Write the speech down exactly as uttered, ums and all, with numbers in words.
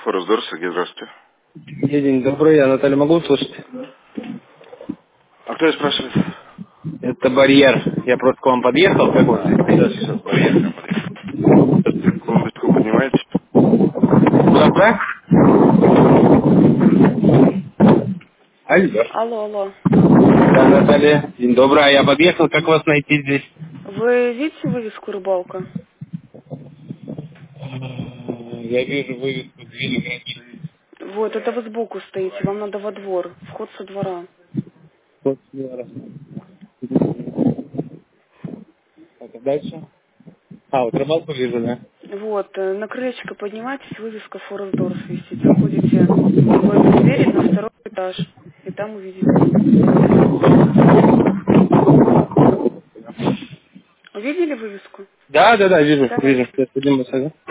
Форес-Дор, Сергей, здравствуйте. День добрый, я Наталья, могу услышать? А кто я спрашивает? Это барьер. Я просто к вам подъехал. Как вас Сейчас, здесь? сейчас, барьер, я подъехал. Секундочку, поднимайте. Да, да? Алло. Алло, алло. Да, Наталья. День добрый, а я подъехал. Как вас найти здесь? Вы видите вывеску «Рыбалка»? Я вижу вывеску двери границы. Вот, это вы сбоку стоите, вам надо во двор, вход со двора. Вот, двора. Так, а дальше? А, вот рыбалку вижу, да? Вот, э, на крылечко поднимайтесь, вывеска «Форест Дорс» висит. Заходите в эту дверь на второй этаж, и там увидите. Увидели вывеску? Да, да, да, вижу, вижу. Давайте. Сейчас поднимусь, ага.